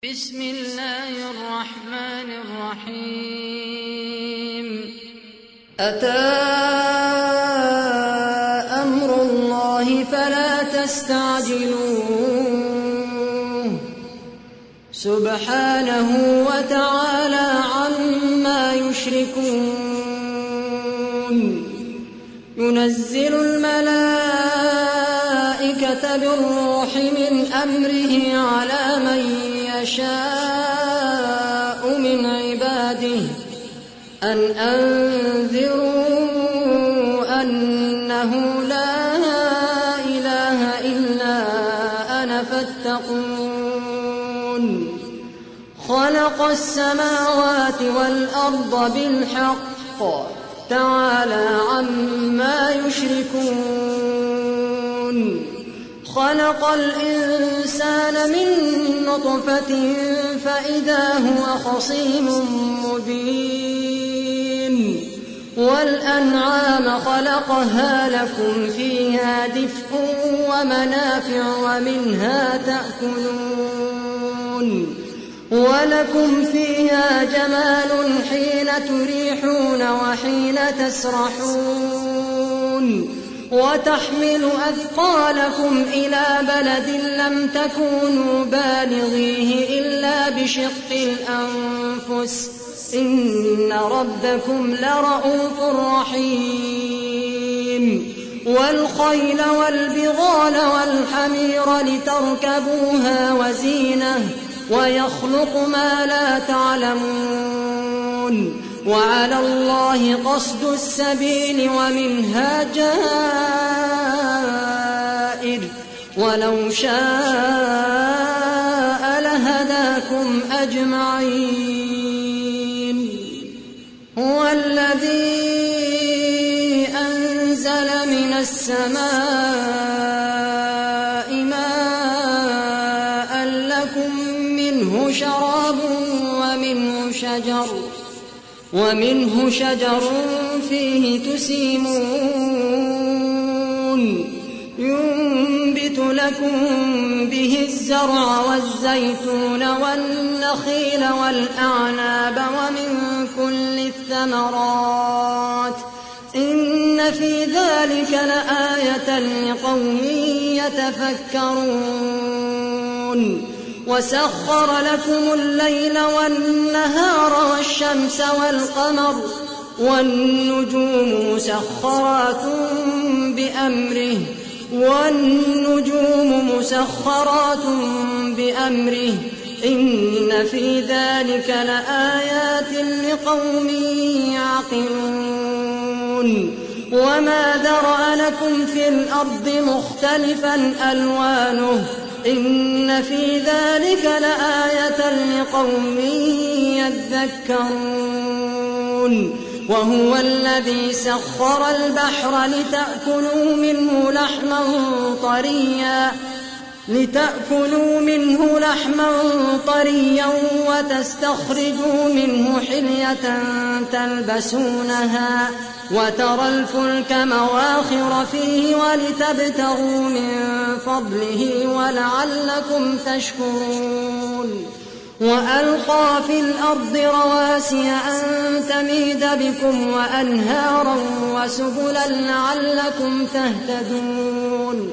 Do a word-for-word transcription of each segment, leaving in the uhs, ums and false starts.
بسم الله الرحمن الرحيم أتى أمر الله فلا تستعجلوه سبحانه وتعالى عما يشركون ينزل الملائكة بالروح من أمره على من يشاء من عباده أن أنذروا أنه لا إله إلا أنا فاتقون خلق السماوات والأرض بالحق تعالى عما يشركون خلق الإنسان من نطفة فإذا هو خصيم مبين والأنعام خلقها لكم فيها دفء ومنافع ومنها تأكلون ولكم فيها جمال حين تريحون وحين تسرحون وتحمل أثقالكم إلى بلد لم تكونوا بالغيه إلا بشق الأنفس إن ربكم لرءوف رحيم والخيل والبغال والحمير لتركبوها وزينة ويخلق ما لا تعلمون وعلى الله قصد السبيل ومنها جائر ولو شاء لهداكم أجمعين هو الذي أنزل من السماء ماء لكم منه شراب ومنه شجر ومنه شجر فيه تسيمون ينبت لكم به الزرع والزيتون والنخيل والأعناب ومن كل الثمرات إن في ذلك لآية لقوم يتفكرون وسخر لكم الليل والنهار والشمس والقمر والنجوم مسخرات بأمره والنجوم مسخرات بأمره إن في ذلك لآيات لقوم يعقلون وما ذرأ لكم في الأرض مختلفا ألوانه إن في ذلك لآية لقوم يذكرون وهو الذي سخر البحر لتأكلوا منه لحما طريا لتأكلوا منه لحما طريا وتستخرجوا منه حلية تلبسونها وترى الفلك مواخر فيه ولتبتغوا من فضله ولعلكم تشكرون وألقى في الأرض رواسي أن تميد بكم وأنهارا وسبلا لعلكم تهتدون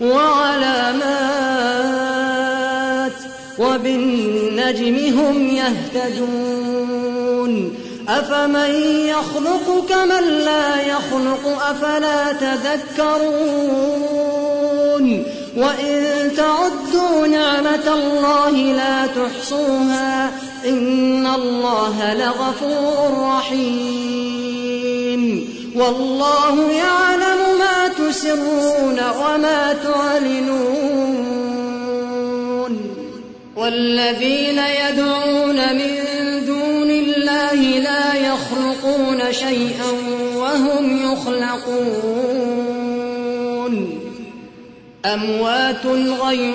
وعلامات وبالنجم هم يهتدون أفمن يخلق كمن لا يخلق أفلا تذكرون وإن تعدوا نعمة الله لا تحصوها إن الله لغفور رحيم والله يعلم ما تسرون وما تعلنون والذين يدعون من دون الله لا يخلقون شيئا وهم يخلقون أموات غير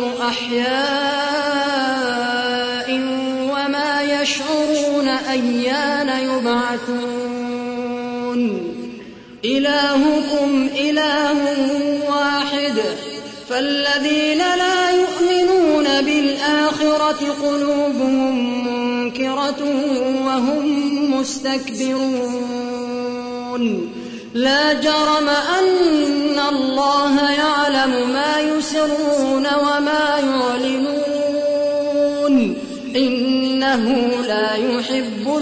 أحياء وما يشعرون أيان يبعثون إلهكم إله واحد فالذين لا يؤمنون بالآخرة الآخرة قلوبهم منكرة وهم مستكبرون لا جرم أن الله يعلم ما يسرون وما يعلنون إنه لا يحب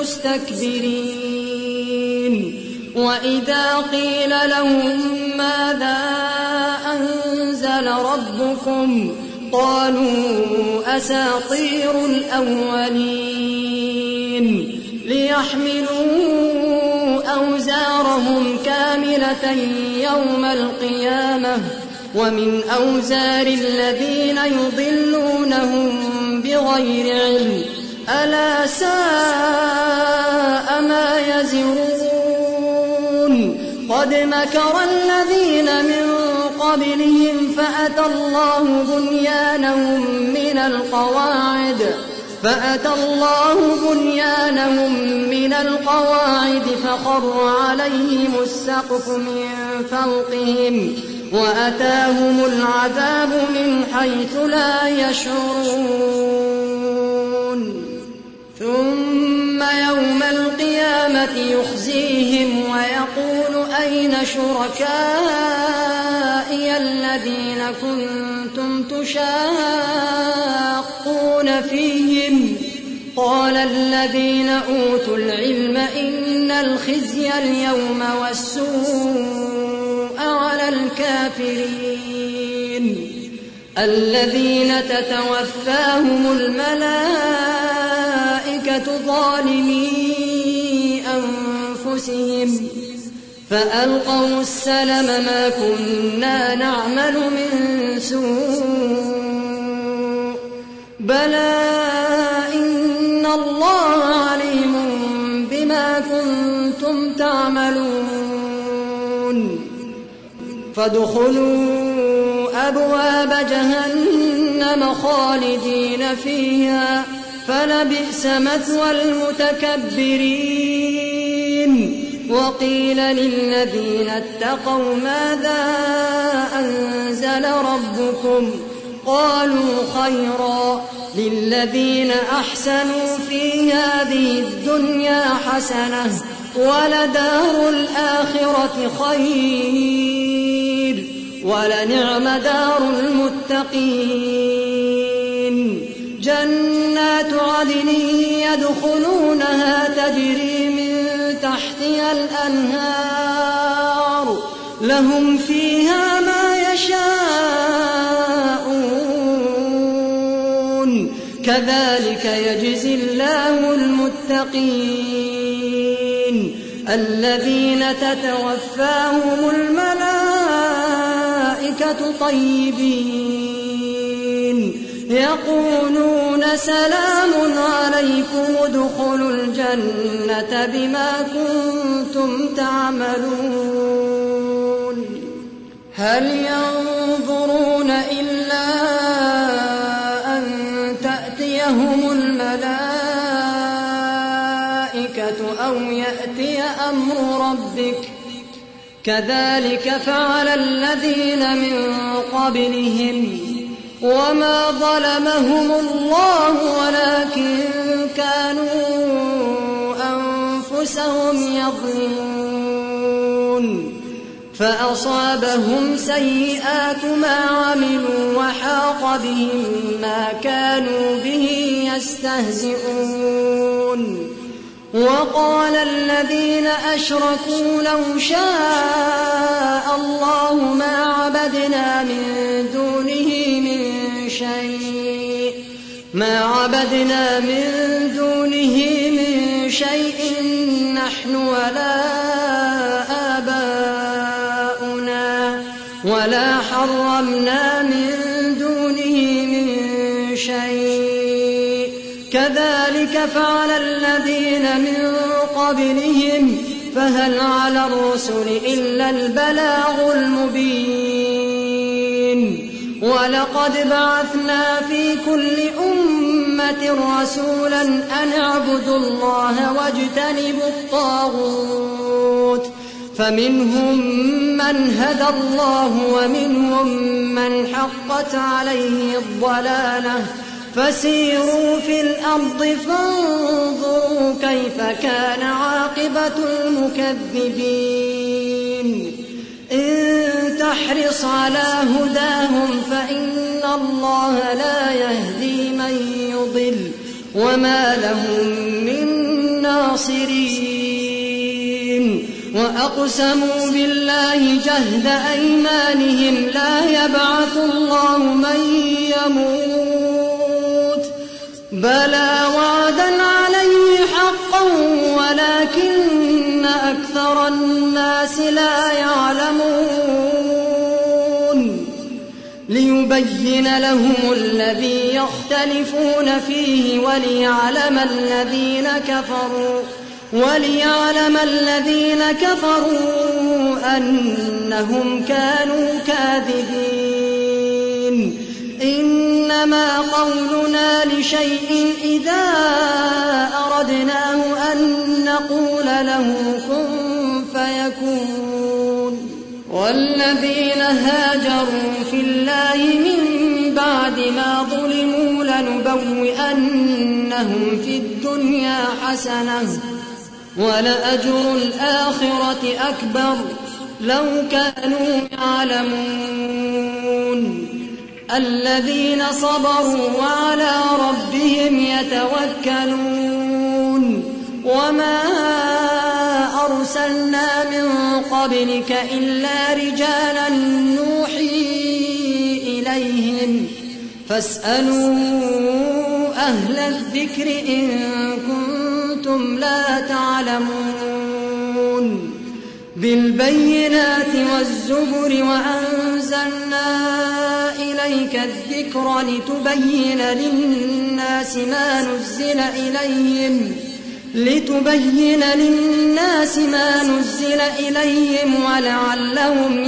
المستكبرين وإذا قيل لهم ماذا أنزل ربكم قالوا أساطير الأولين ليحملوا أوزارهم كاملة يوم القيامة ومن أوزار الذين يضلونهم بغير علم ألا ساء ما يزرون قد مكر الذين من قبلهم فأتى الله بنيانهم من القواعد فأتى الله بنيانهم من القواعد فخر عليهم السقف من فوقهم وأتاهم العذاب من حيث لا يشعرون ثم يوم القيامة يخزيهم ويقول أين شركائي الذين كنتم تشاقون فيهم قال الذين أوتوا العلم إن الخزي اليوم والسوء على الكافرين الذين تتوفاهم الملائكة ظالمي أنفسهم فألقوا السلم ما كنا نعمل من سوء بلى إن الله عليم بما كنتم تعملون فادخلوا أبواب جهنم خالدين فيها فلبئس مثوى المتكبرين وقيل للذين اتقوا ماذا أنزل ربكم قالوا خيرا للذين أحسنوا في هذه الدنيا حسنة ولدار الآخرة خير ولنعم دار المتقين جنات عدن يدخلونها تجري من تحتها الأنهار لهم فيها ما يشاءون كذلك يجزي الله المتقين الذين تتوفاهم الملائكة طيبين يقولون سلام عليكم ادخلوا الجنة بما كنتم تعملون هل ينظرون إلا أن تأتيهم الملائكة أو يأتي أمر ربك كذلك فعل الذين من قبلهم وما ظلمهم الله ولكن كانوا أنفسهم يظلمون فأصابهم سيئات ما عملوا وحاق بهم ما كانوا به يستهزئون وقال الذين أشركوا لو شاء الله ما عبدنا من دونه من شيء ما عبدنا من دونه من شيء نحن ولا آباؤنا ولا حرمنا من دونه من شيء كذلك فعل الذين من قبلهم فهل على الرسل إلا البلاغ المبين ولقد بعثنا في كل أمة رسولا أن اعبدوا الله واجتنبوا الطاغوت فمنهم من هدى الله ومنهم من حقت عليه الضلالة فسيروا في الأرض فانظروا كيف كان عاقبة المكذبين إن تحرص على هداهم فإن الله لا يهدي من يضل وما لهم من ناصرين وأقسموا بالله جهد أيمانهم لا يبعث الله من يموت بلى وعدا عليه حقا ولكن أكثر الناس لا يعلمون ليبين لهم الذي يختلفون فيه وليعلم الذين كفروا وليعلم الذين كفروا أنهم كانوا كاذبين إنما قولنا لشيء إذا أردناه أن نقول له كن فيكون والذين هاجروا في الله من بعد ما ظلموا لنبوئنهم في الدنيا حسنة ولأجر الآخرة أكبر لو كانوا يعلمون الذين صبروا وعلى ربهم يتوكلون وما أرسلنا من قبلك إلا رجالا نوحي إليهم فاسألوا أهل الذكر إن كنتم لا تعلمون بالبينات والزبر وأنزلنا إليك الذكر لتبين للناس ما نزل إليهم لتبين للناس ما نزل إليهم ولعلهم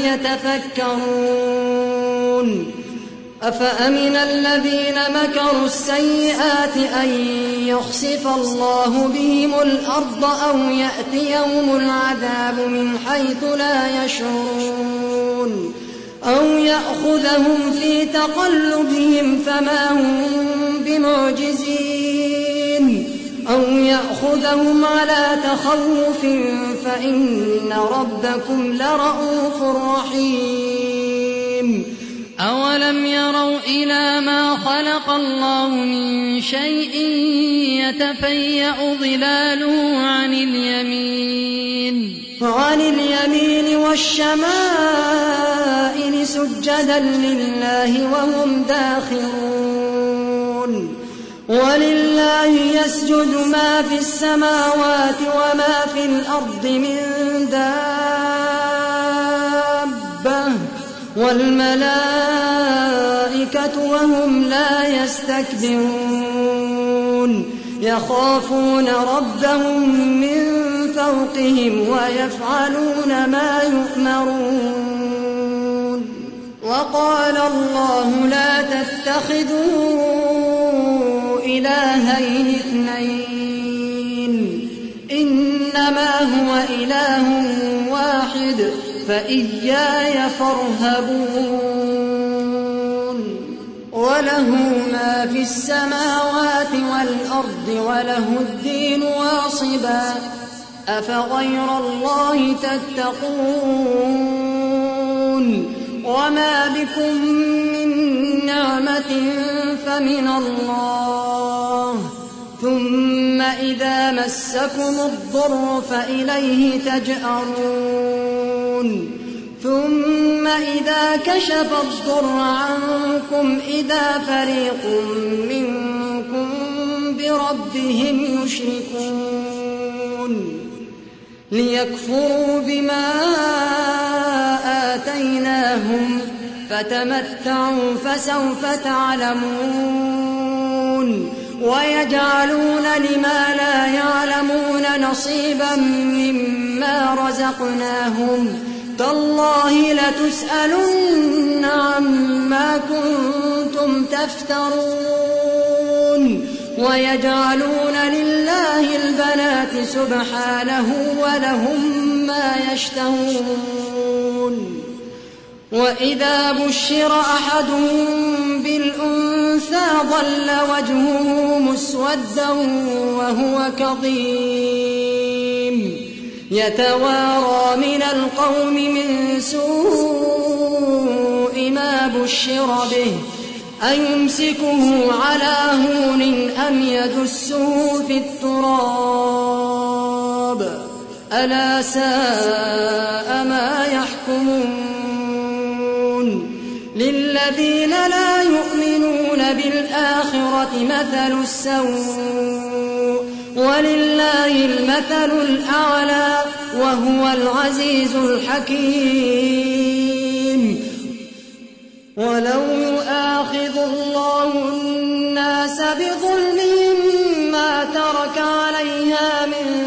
يتفكرون أفأمن الذين مكروا السيئات أن يخسف الله بهم الأرض أو يأتيهم العذاب من حيث لا يشعرون أو يأخذهم في تقلبهم فما هم بمعجزين أو يأخذهم على تخوف فإن ربكم لرؤوف رحيم أولم يروا إلى ما خلق الله من شيء يتفيأ ظلاله عن اليمين عن اليمين والشمائل سجدا لله وهم داخرون ولله يسجد ما في السماوات وما في الأرض من دابة والملائكة وهم لا يستكبرون يخافون ربهم من فوقهم ويفعلون ما يؤمرون وقال الله لا تتخذوا إلهين اثنين إنما هو إله واحد فإياي فارهبون وله ما في السماوات والأرض وله الدين واصبا أفغير الله تتقون وما بكم من نعمة فمن الله ثم إذا مسكم الضر فإليه تجأرون ثم إذا كشف الضر عنكم إذا فريق منكم بربهم يشركون ليكفروا بما آتيناهم فتمتعوا فسوف تعلمون ويجعلون لما لا يعلمون نصيبا مما رزقناهم تالله لتسألن عما كنتم تفترون ويجعلون لله البنات سبحانه ولهم ما يشتهون وإذا بشر أحدهم بالأنثى أنثى ظل وجهه مسودا وهو كظيم يتوارى من القوم من سوء ما بشر به أيمسكه على هون أم يدسه في التراب ألا ساء ما يحكمون للذين لا يؤمنون بالآخرة مثل السوء ولله المثل الأعلى وهو العزيز الحكيم ولو يؤاخذ الله الناس بظلمهم ما ترك عليها من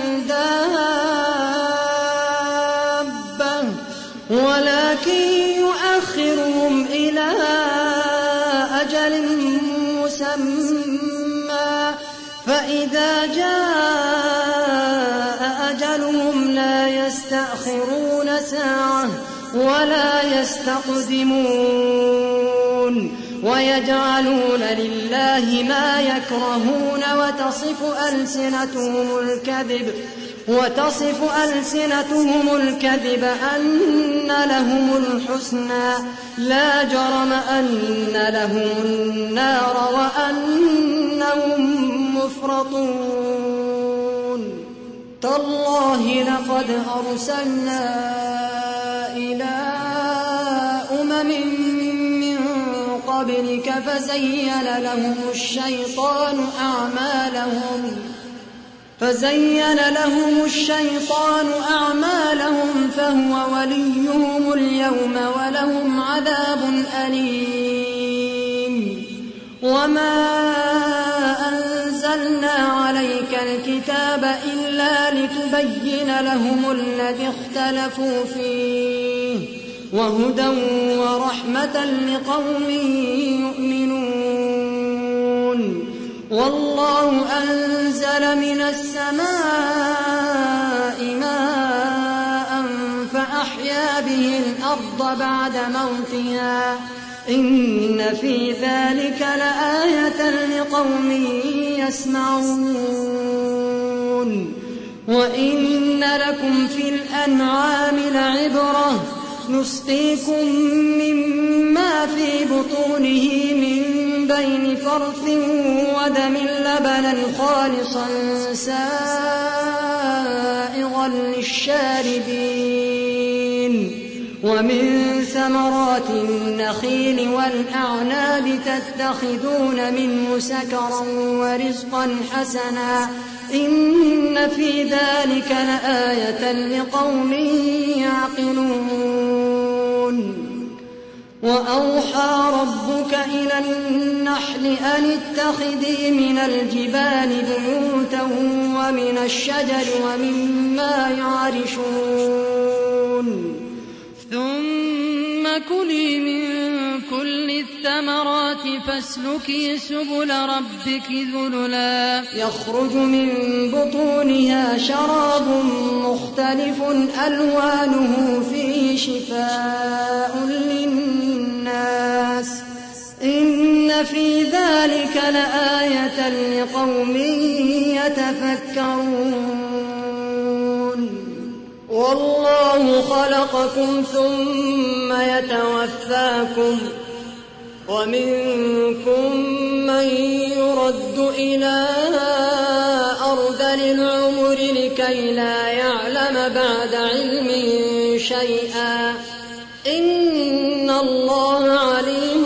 دابة ولكن يؤخرهم إلى أجل مسمى فإذا جاء أجلهم لا يستأخرون ساعة ولا يستقدمون ويجعلون لله ما يكرهون وتصف ألسنتهم الكذب وتصف ألسنتهم الكذب أن لهم الحسنى لا جرم أن لهم النار وأنهم مفرطون تالله لقد أرسلنا إلى أمم من قبلك فزين لهم الشيطان أعمالهم فزين لهم الشيطان أعمالهم فهو وليهم اليوم ولهم عذاب أليم وما أنزلنا عليك الكتاب إلا لتبين لهم الذي اختلفوا فيه وهدى ورحمة لقوم يؤمنون والله أنزل من السماء ماء فأحيا به الأرض بعد موتها إن في ذلك لآية لقوم يسمعون وإن لكم في الأنعام لعبرة نسقيكم مما في بطونه من بين فرث ودم لبنا خالصا سائغا للشاربين ومن ثمرات النخيل والأعناب تتخذون منه سكرا ورزقا حسنا إن في ذلك لآية لقوم يعقلون وأوحى ربك إلى النحل أن اتخذي من الجبال بيوتا ومن الشجر ومما يعرشون ثم كلي من كل الثمرات فاسلكي سبل ربك ذللا يخرج من بطونها شراب مختلف ألوانه فيه شفاء للناس إن في ذلك لآية لقوم يتفكرون والله خلقكم ثم يتوفاكم ومنكم من يرد إلى أرذل العمر لكي لا يعلم بعد علم شيئا إن الله عليم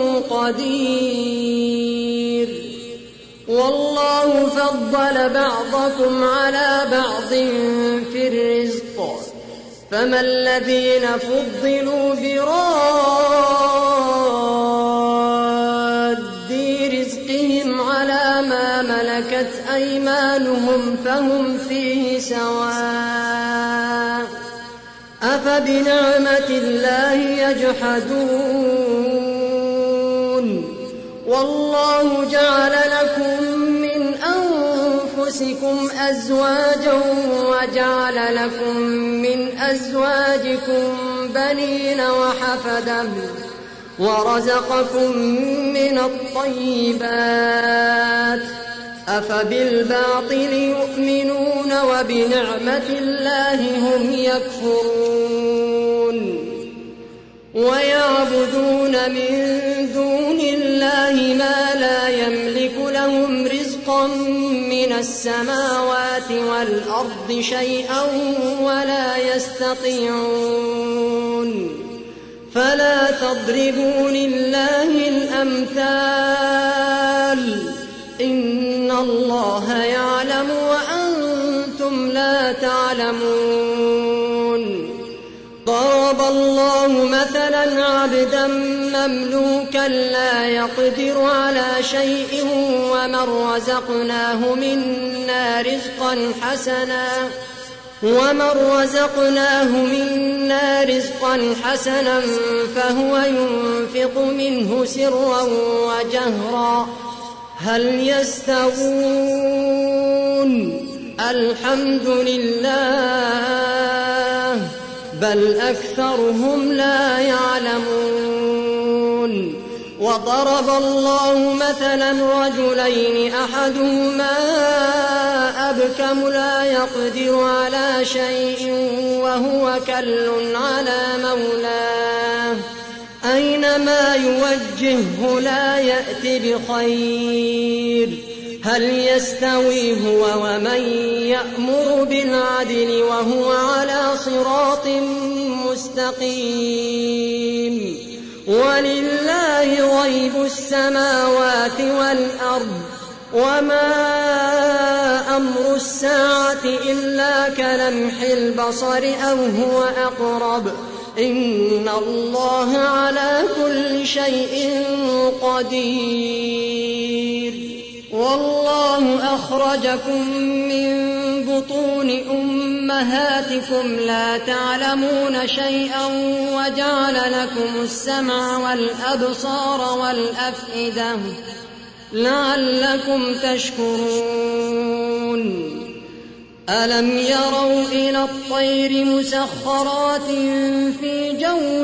قدير والله فضل بعضكم على بعض في الرزق فما الذين فضلوا براد رزقهم على ما ملكت أيمانهم فهم فيه سواء أفبنعمة الله يجحدون والله جعل لكم من أنفسكم أزواجا وجعل لكم من أزواجكم بنين وحفدا ورزقكم من الطيبات أفبالباطل يؤمنون وبنعمة الله هم يكفرون ويعبدون من دون الله ما لا يملك لهم رزقا من السماوات والأرض شيئا ولا يستطيعون فلا تضربوا لله الأمثال إن الله يعلم وأنتم لا تعلمون ضرب الله مثلا عبدا مملوكا لا يقدر على شيء ومن رزقناه منا رزقا حسنا ومن رزقناه منا رزقا حسنا فهو ينفق منه سرا وجهرا هل يستوون الحمد لله بل أكثرهم لا يعلمون وضرب الله مثلا رجلين أحدهما أبكم لا يقدر على شيء وهو كل على مولاه أينما يوجهه لا يأت بخير هل يستوي هو ومن يأمر بالعدل وهو على صراط مستقيم ولله غيب السماوات والأرض وما أمر الساعة إلا كلمح البصر أو هو أقرب إن الله على كل شيء قدير والله أخرجكم من بطون أمهاتكم لا تعلمون شيئا وجعل لكم السمع والأبصار والأفئدة لعلكم تشكرون ألم يروا إلى الطير مسخرات في جو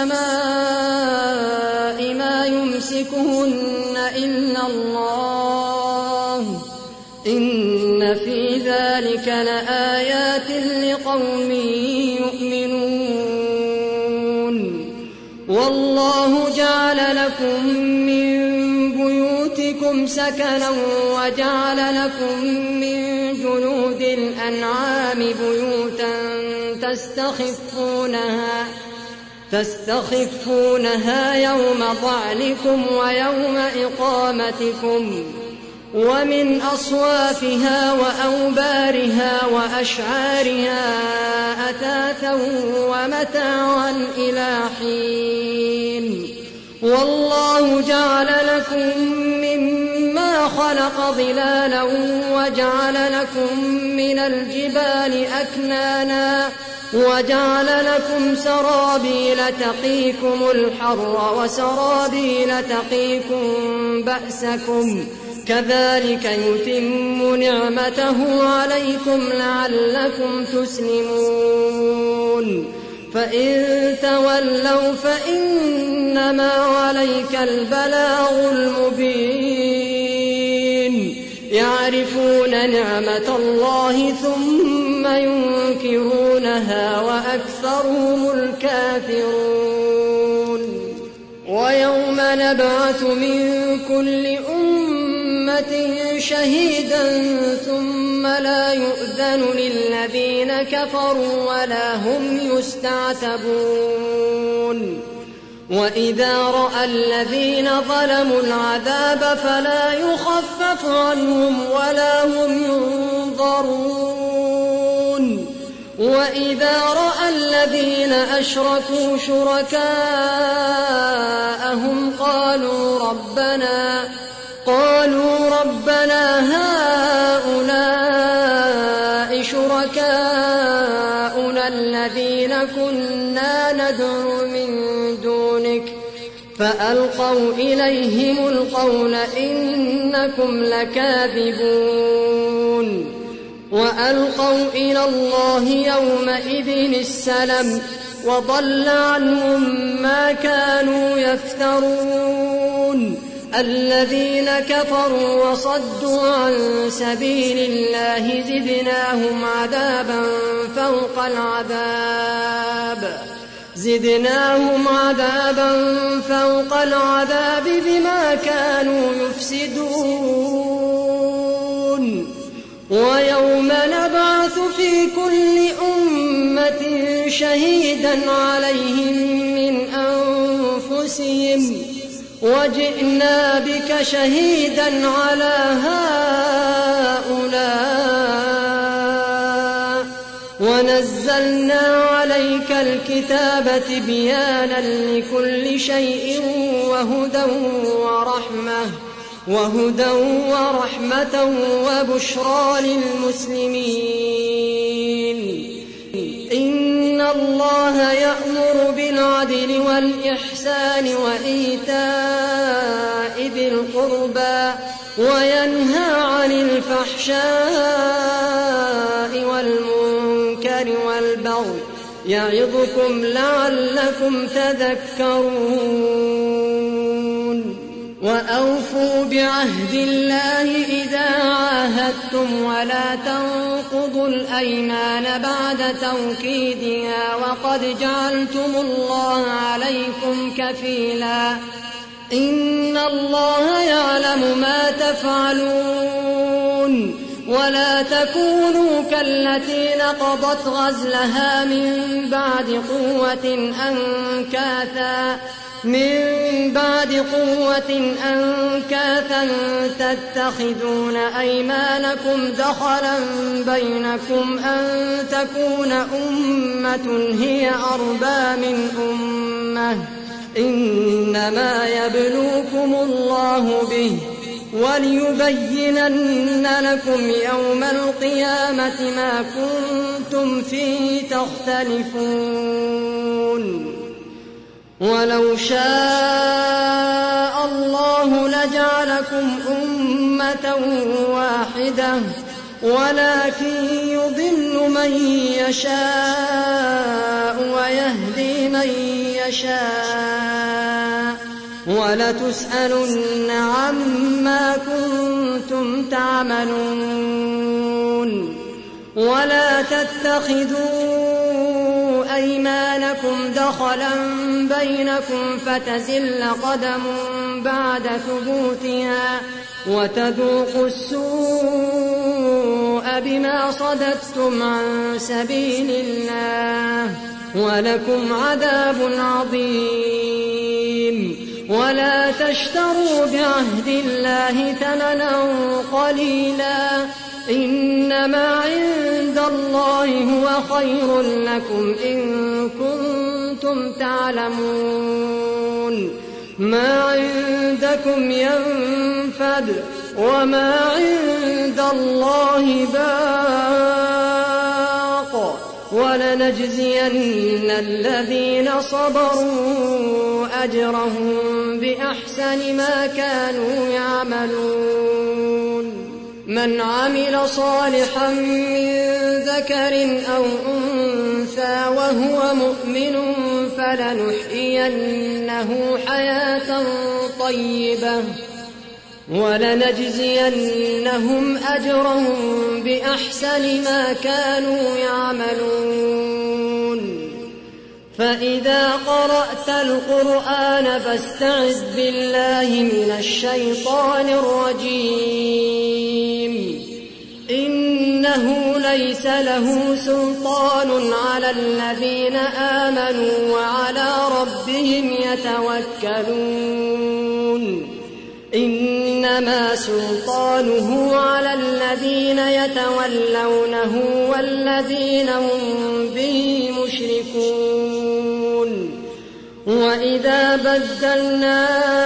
السماء ما يمسكهن إلا الله إن في ذلك لآيات لقوم يؤمنون والله جعل لكم من بيوتكم سكنا وجعل لكم من جلود الأنعام بيوتا تستخفونها تستخفونها يوم ضعنكم ويوم إقامتكم ومن أصوافها وأوبارها وأشعارها أثاثا ومتاعا إلى حين والله جعل لكم مما خلق ظلالا وجعل لكم من الجبال أكنانا وجعل لكم سرابيل تقيكم الحر وسرابيل تقيكم بأسكم كذلك يتم نعمته عليكم لعلكم تسلمون فإن تولوا فإنما عليك البلاغ المبين يعرفون نعمة الله ثم ينكرونها وأكثرهم الكافرون ويوم نبعث من كل أمة شهيدا ثم لا يؤذن للذين كفروا ولا هم يستعتبون وإذا رأى الذين ظلموا العذاب فلا يخفف عنهم ولا هم ينظرون وإذا رأى الذين أشركوا شركاءهم قالوا ربنا قالوا ربنا هؤلاء شركاؤنا الذين كنا ندعو من دونك فألقوا إليهم القول إنكم لكاذبون وألقوا إلى الله يومئذ السلم وضل عنهم ما كانوا يفترون الذين كفروا وصدوا عن سبيل الله زدناهم عذابا فوق العذاب زدناهم عذابا فوق العذاب بما كانوا يفسدون ويوم نبعث في كل أمة شهيدا عليهم من أنفسهم وجئنا بك شهيدا على هؤلاء ونزلنا عليك الكتاب تبيانا لكل شيء وهدى ورحمة وهدى ورحمة وبشرى للمسلمين إن الله يأمر بالعدل والإحسان وإيتاء ذي القربى وينهى عن الفحشاء والمنكر والبغي يعظكم لعلكم تذكرون وأوفوا بعهد الله إذا عاهدتم ولا تنقضوا الأيمان بعد توكيدها وقد جعلتم الله عليكم كفيلا إن الله يعلم ما تفعلون ولا تكونوا كالتي نقضت غزلها من بعد قوة أنكاثا من بعد قوة أنكاثا تتخذون أيمانكم دخلا بينكم أن تكون أمة هي أربى من أمة إنما يبلوكم الله به وليبينن لكم يوم القيامة ما كنتم فيه تختلفون ولو شاء الله لجعلكم أمة واحدة ولكن يضل من يشاء ويهدي من يشاء ولتسألن عما كنتم تعملون ولا تتخذوا أيمانكم دخلا بينكم فتزل قدم بعد ثبوتها وتذوقوا السوء بما صددتم عن سبيل الله ولكم عذاب عظيم ولا تشتروا بعهد الله ثمنا قليلا إنما عند الله هو خير لكم إن كنتم تعلمون ما عندكم ينفد وما عند الله باق ولنجزين الذين صبروا أجرهم بأحسن ما كانوا يعملون من عمل صالحا من ذكر أو أنثى وهو مؤمن فلنحيينه حياة طيبة ولنجزينهم أجرهم بأحسن ما كانوا يعملون فإذا قرأت القرآن فاستعذ بالله من الشيطان الرجيم إنه ليس له سلطان على الذين آمنوا وعلى ربهم يتوكلون إنما سلطانه على الذين يتولونه والذين هم به مشركون وإذا بدلنا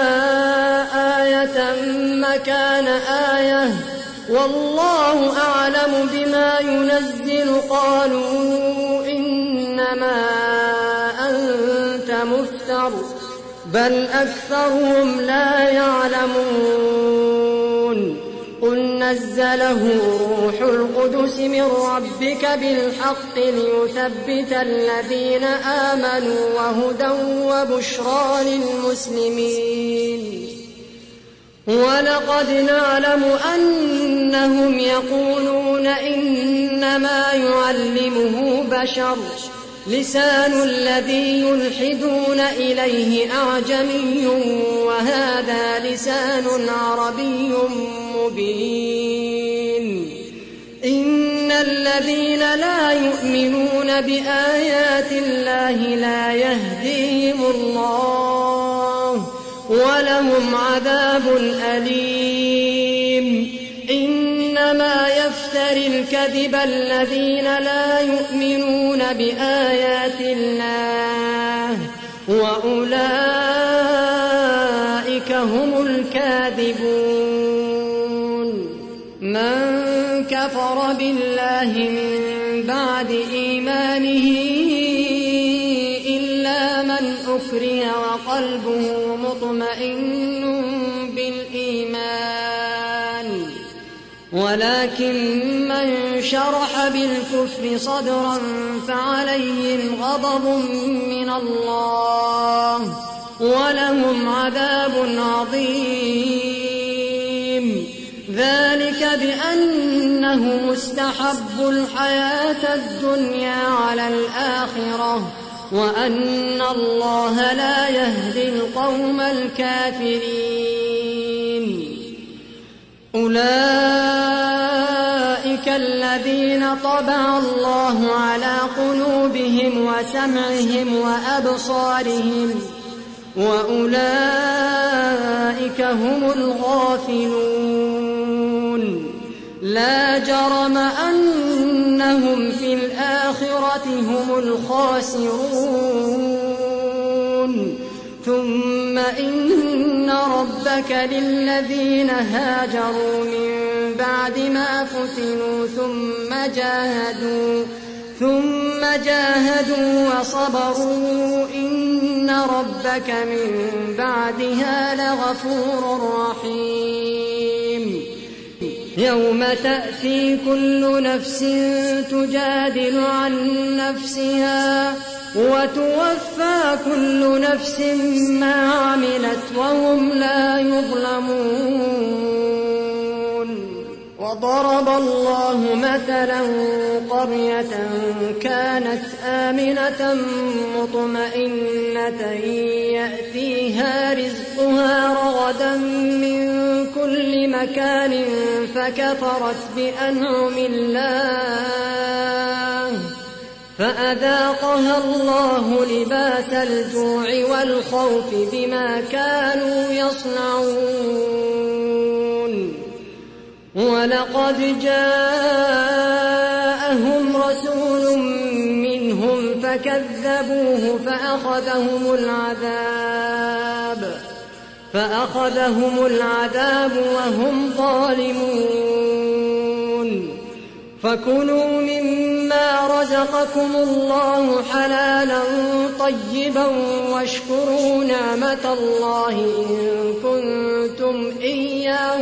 آية مكان آية والله أعلم بما ينزل قالوا إنما أنت مفتر بل أكثرهم لا يعلمون قل نزله روح القدس من ربك بالحق ليثبت الذين آمنوا وهدى وبشرى للمسلمين. ولقد نعلم أنهم يقولون إنما يعلمه بشر لسان الذي يلحدون إليه أعجمي وهذا لسان عربي مبين. إن الذين لا يؤمنون بآيات الله لا يهديهم الله ولهم عذاب أليم. إنما يفتري الكذب الذين لا يؤمنون بآيات الله وأولئك هم الكاذبون. من كفر بالله من بعد إيمانه إلا من أكره وقلبه مطمئن بالإيمان ولكن من شرح بالكفر صدرا فعليهم غضب من الله ولهم عذاب عظيم. ذلك بأنه استحبوا الحياة الدنيا على الآخرة وأن الله لا يهدي القوم الكافرين. أولئك الذين طبع الله على قلوبهم وسمعهم وأبصارهم وأولئك هم الغافلون. لا جرم أنهم في الآخرة هم الخاسرون. ثم إن ربك للذين هاجروا من بعد ما فتنوا ثم جاهدوا ثم جاهدوا وصبروا إن ربك من بعدها لغفور رحيم. يوم تأتي كل نفس تجادل عن نفسها وتوفى كل نفس ما عملت وهم لا يظلمون. وضرب الله مثلا قرية كانت آمنة مطمئنة يأتيها رزقها رغدا من كل مكان فكفرت بأنعم الله فأذاقها الله لباس الجوع والخوف بما كانوا يصنعون. ولقد جاءهم رسول منهم فكذبوه فأخذهم العذاب فأخذهم العذاب وهم ظالمون. فكلوا مما رزقكم الله حلالا طيبا واشكروا نعمة الله إن كنتم إياه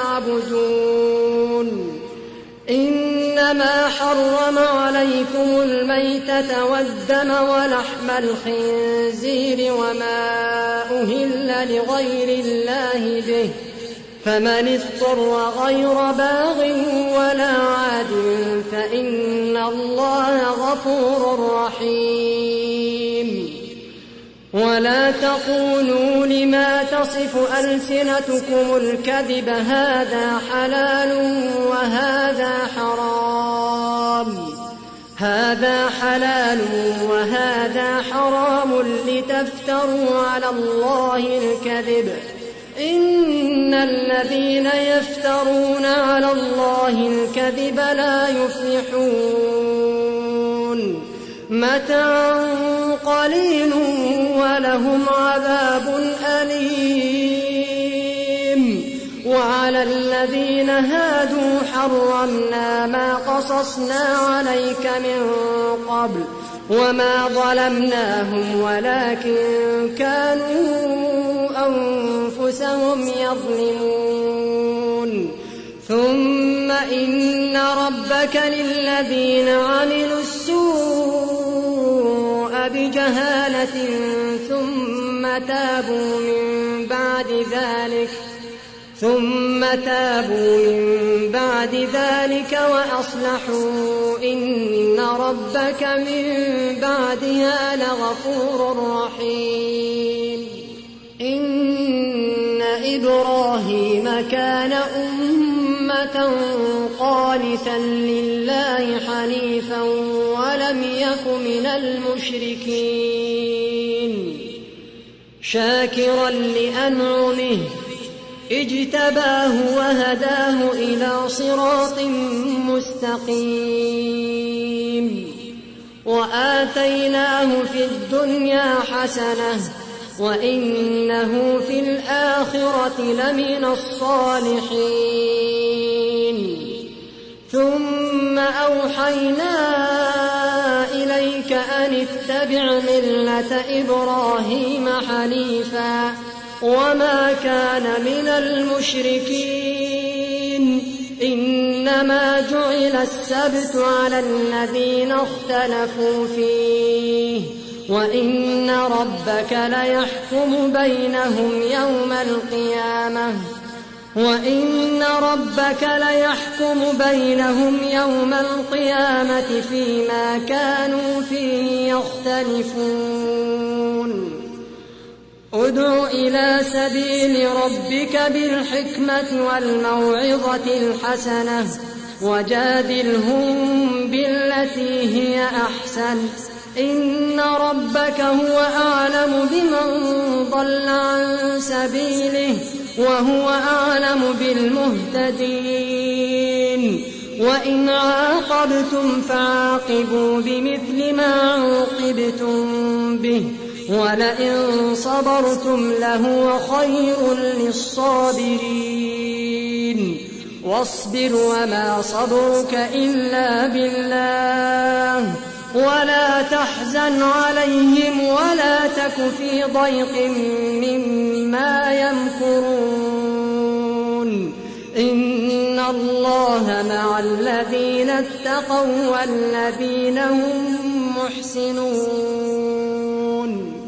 تعبدون. إنما حرم عليكم الميتة والدم ولحم الخنزير وما أهل لغير الله به فمن اضطر غير باغ ولا عاد فإن الله غفور رحيم. ولا تقولوا لما تصف ألسنتكم الكذب هذا حلال وهذا حرام هذا حلال وهذا حرام لتفتروا على الله الكذب. إن الذين يفترون على الله الكذب لا يفلحون. متاع قليل ولهم عذاب أليم. وعلى الذين هادوا حرمنا ما قصصنا عليك من قبل وما ظلمناهم ولكن كانوا أنفسهم يظلمون. ثم إن ربك للذين عملوا السوء بجهالة ثم تابوا من بعد ذلك ثم تابوا من بعد ذلك وأصلحوا إن ربك من بعدها لغفور رحيم. إن إبراهيم كان أمة قانتا لله حنيفا ولم يك من المشركين شاكرا لأنعمه اجتباه وهداه إلى صراط مستقيم وآتيناه في الدنيا حسنة وإنه في الآخرة لمن الصالحين. ثم أوحينا إليك أن اتبع ملة إبراهيم حنيفا وما كان من المشركين. إنما جعل السبت على الذين اختلفوا فيه وإن ربك ليحكم بينهم يوم القيامة وإن ربك ليحكم بينهم يوم القيامة فيما كانوا فيه يختلفون. ادع إلى سبيل ربك بالحكمة والموعظة الحسنة وجادلهم بالتي هي أحسن إن ربك هو أعلم بمن ضل عن سبيله وهو أعلم بالمهتدين. وإن عاقبتم فعاقبوا بمثل ما عوقبتم به ولئن صبرتم لهو خير للصابرين. واصبر وما صبرك إلا بالله ولا تحزن عليهم ولا تك في ضيق مما يمكرون. إن الله مع الذين اتقوا والذين هم محسنون.